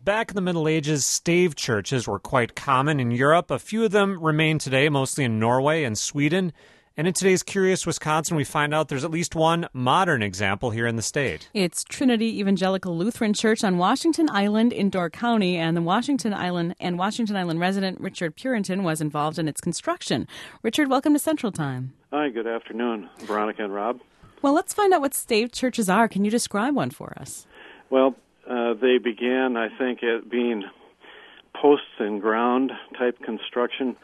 Back in the Middle Ages, stave churches were quite common in Europe. A few of them remain today, mostly in Norway and Sweden. And in today's Curious Wisconsin, we find out there's at least one modern example here in the state. It's Trinity Evangelical Lutheran Church on Washington Island in Door County, and the Washington Island resident Richard Purinton was involved in its construction. Richard, welcome to Central Time. Hi, good afternoon, Veronica and Rob. Well, let's find out what stave churches are. Can you describe one for us? Well, they began, I think, at being posts and ground type construction.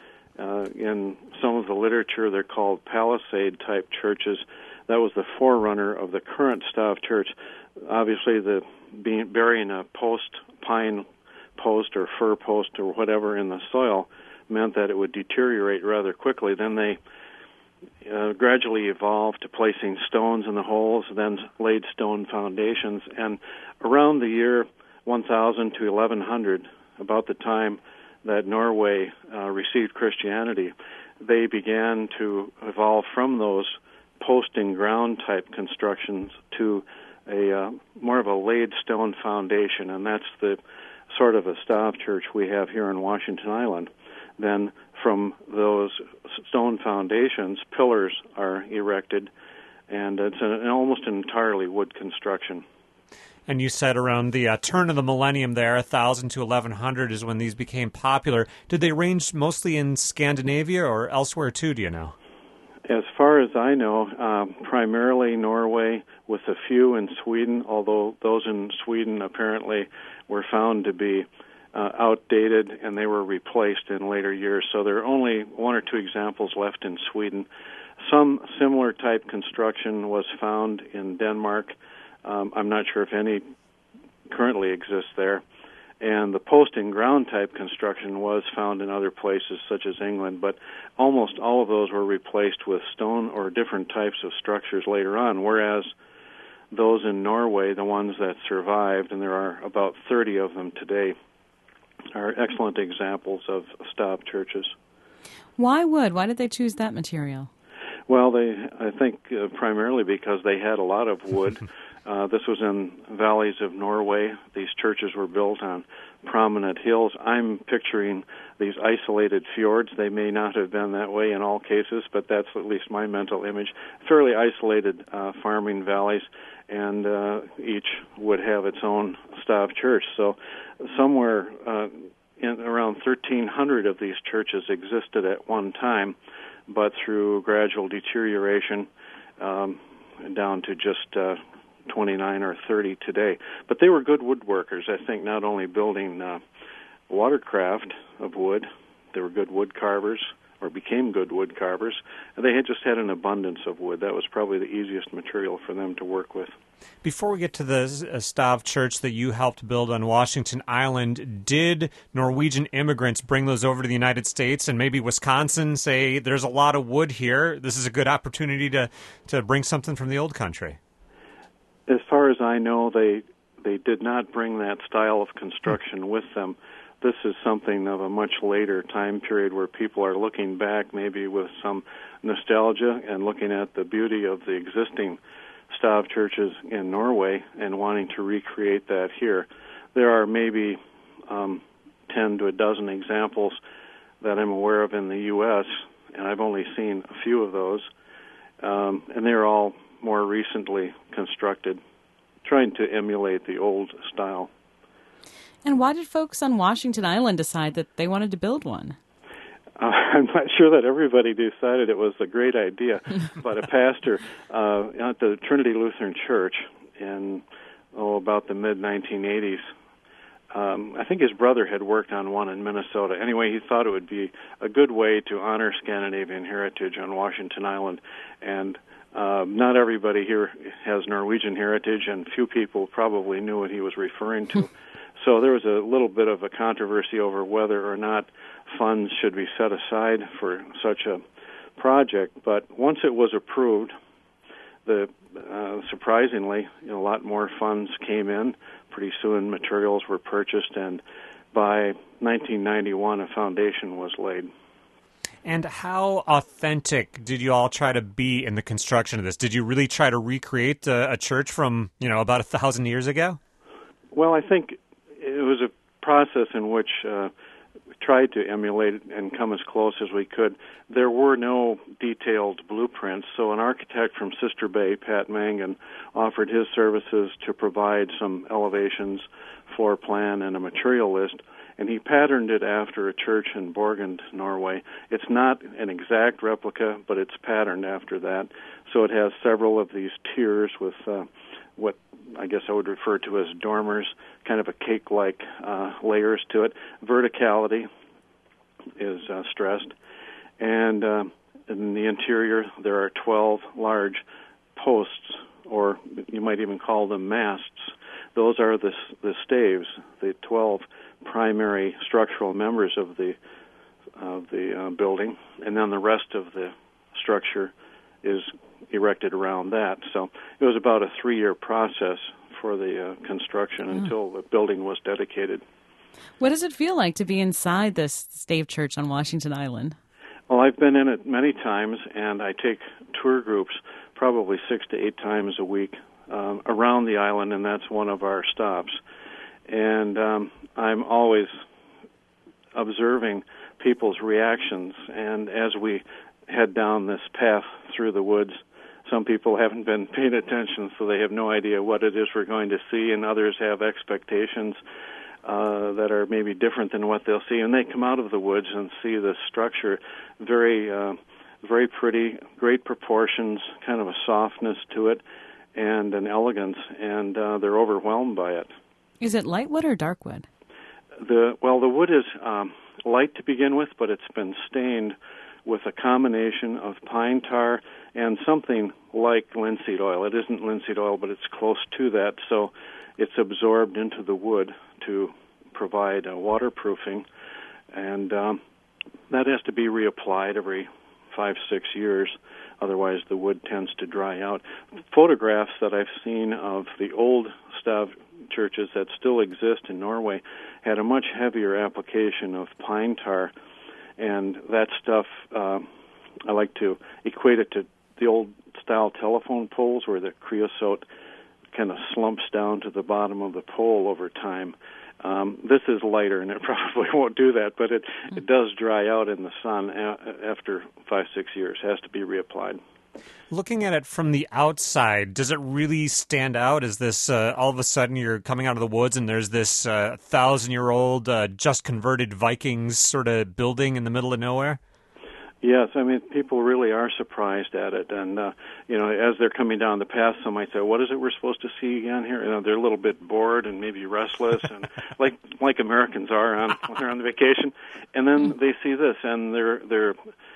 In some of the literature, they're called palisade-type churches. That was the forerunner of the current stave church. Obviously, burying a pine post or fir post or whatever in the soil meant that it would deteriorate rather quickly. Then they gradually evolved to placing stones in the holes, then laid stone foundations. And around the year 1000 to 1100, about the time that Norway received Christianity, they began to evolve from those post and ground type constructions to a more of a laid stone foundation, and that's the sort of a stave church we have here in Washington Island. Then from those stone foundations, pillars are erected, and it's an almost entirely wood construction. And you said around the turn of the millennium there, 1000 to 1100 is when these became popular. Did they range mostly in Scandinavia or elsewhere too, do you know? As far as I know, primarily Norway with a few in Sweden, although those in Sweden apparently were found to be outdated and they were replaced in later years. So there are only one or two examples left in Sweden. Some similar type construction was found in Denmark. I'm not sure if any currently exists there. And the post and ground type construction was found in other places such as England, but almost all of those were replaced with stone or different types of structures later on, whereas those in Norway, the ones that survived, and there are about 30 of them today, are excellent examples of stave churches. Why wood? Why did they choose that material? Well, I think primarily because they had a lot of wood. This was in valleys of Norway. These churches were built on prominent hills. I'm picturing these isolated fjords. They may not have been that way in all cases, but that's at least my mental image. Fairly isolated farming valleys, and each would have its own stave church. So somewhere in around 1,300 of these churches existed at one time, but through gradual deterioration down to just 29 or 30 today. But they were good woodworkers, I think, not only building watercraft of wood, they were good wood carvers, or became good wood carvers, and they had just had an abundance of wood. That was probably the easiest material for them to work with. Before we get to the stave church that you helped build on Washington Island, did Norwegian immigrants bring those over to the United States and maybe Wisconsin say, there's a lot of wood here, this is a good opportunity to bring something from the old country? As far as I know, they did not bring that style of construction with them. This is something of a much later time period where people are looking back maybe with some nostalgia and looking at the beauty of the existing stave churches in Norway and wanting to recreate that here. There are maybe 10 to a dozen examples that I'm aware of in the U.S., and I've only seen a few of those, and they're all more recently constructed, trying to emulate the old style. And why did folks on Washington Island decide that they wanted to build one? I'm not sure that everybody decided it was a great idea, but a pastor at the Trinity Lutheran Church in about the mid-1980s, I think his brother had worked on one in Minnesota. Anyway, he thought it would be a good way to honor Scandinavian heritage on Washington Island, and not everybody here has Norwegian heritage, and few people probably knew what he was referring to. So there was a little bit of a controversy over whether or not funds should be set aside for such a project. But once it was approved, surprisingly, a lot more funds came in. Pretty soon materials were purchased, and by 1991 a foundation was laid. And how authentic did you all try to be in the construction of this? Did you really try to recreate a church from, about 1,000 years ago? Well, I think it was a process in which we tried to emulate and come as close as we could. There were no detailed blueprints, so an architect from Sister Bay, Pat Mangan, offered his services to provide some elevations, floor plan, and a material list, and he patterned it after a church in Borgund, Norway. It's not an exact replica, but it's patterned after that. So it has several of these tiers with what I guess I would refer to as dormers, kind of a cake-like layers to it. Verticality is stressed. And in the interior, there are 12 large posts, or you might even call them masts. Those are the staves, the 12 primary structural members of the building, and then the rest of the structure is erected around that. So it was about a 3-year process for the construction until the building was dedicated. What does it feel like to be inside this stave church on Washington Island? Well, I've been in it many times, and I take tour groups probably 6 to 8 times a week around the island, and that's one of our stops. And I'm always observing people's reactions, and as we head down this path through the woods, some people haven't been paying attention, so they have no idea what it is we're going to see, and others have expectations that are maybe different than what they'll see. And they come out of the woods and see the structure, very pretty, great proportions, kind of a softness to it, and an elegance, and they're overwhelmed by it. Is it light wood or dark wood? The wood is light to begin with, but it's been stained with a combination of pine tar and something like linseed oil. It isn't linseed oil, but it's close to that, so it's absorbed into the wood to provide waterproofing, and that has to be reapplied every 5-6 years. Otherwise, the wood tends to dry out. Photographs that I've seen of the old stave churches that still exist in Norway had a much heavier application of pine tar, and that stuff, I like to equate it to the old-style telephone poles where the creosote kind of slumps down to the bottom of the pole over time. This is lighter, and it probably won't do that, but it does dry out in the sun after 5-6 years. It has to be reapplied. Looking at it from the outside, does it really stand out? Is this all of a sudden you're coming out of the woods and there's this 1,000-year-old just converted Vikings sort of building in the middle of nowhere? Yes, I mean, people really are surprised at it, and as they're coming down the path, some might say, "What is it we're supposed to see again here?" They're a little bit bored and maybe restless, and like Americans are when they're on vacation, and then they see this, and their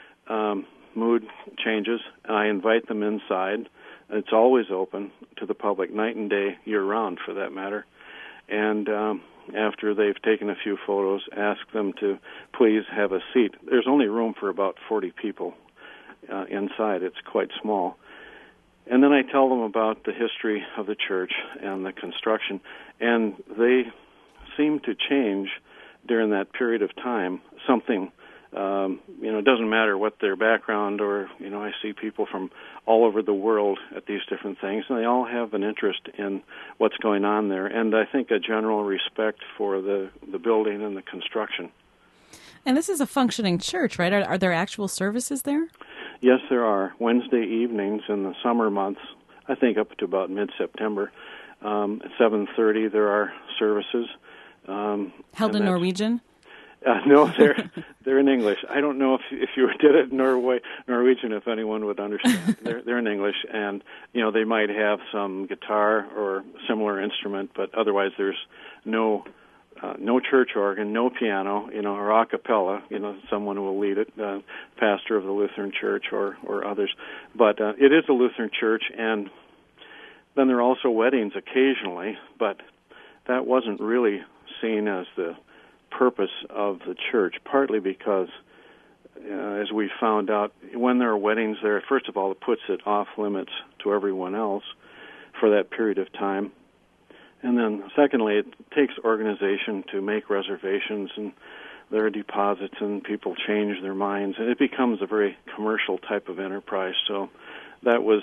mood changes. And I invite them inside. It's always open to the public, night and day, year-round, for that matter, and after they've taken a few photos, ask them to please have a seat. There's only room for about 40 people inside. It's quite small. And then I tell them about the history of the church and the construction, and they seem to change during that period of time. Something, it doesn't matter what their background or, I see people from all over the world at these different things, and they all have an interest in what's going on there, and I think a general respect for the building and the construction. And this is a functioning church, right? Are there actual services there? Yes, there are. Wednesday evenings in the summer months, I think up to about mid-September, at 7:30 there are services. Held in Norwegian? No, they're in English. I don't know if you did it in Norwegian, if anyone would understand. They're in English, and they might have some guitar or similar instrument, but otherwise there's no church organ, no piano, or a cappella. Someone will lead it, pastor of the Lutheran Church or others. But it is a Lutheran church, and then there are also weddings occasionally, but that wasn't really seen as the purpose of the church, partly because, as we found out, when there are weddings there, first of all, it puts it off limits to everyone else for that period of time. And then, secondly, it takes organization to make reservations, and there are deposits, and people change their minds, and it becomes a very commercial type of enterprise. So that was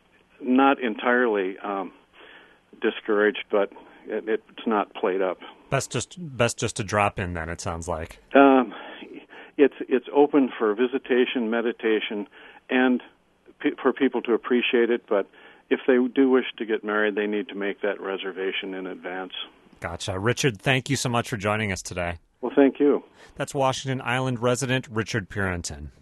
not entirely discouraged, but it's not played up Best just to drop in then, it sounds like. It's open for visitation, meditation, and for people to appreciate it, but if they do wish to get married, they need to make that reservation in advance. Gotcha. Richard, thank you so much for joining us today. Well, thank you. That's Washington Island resident Richard Purinton.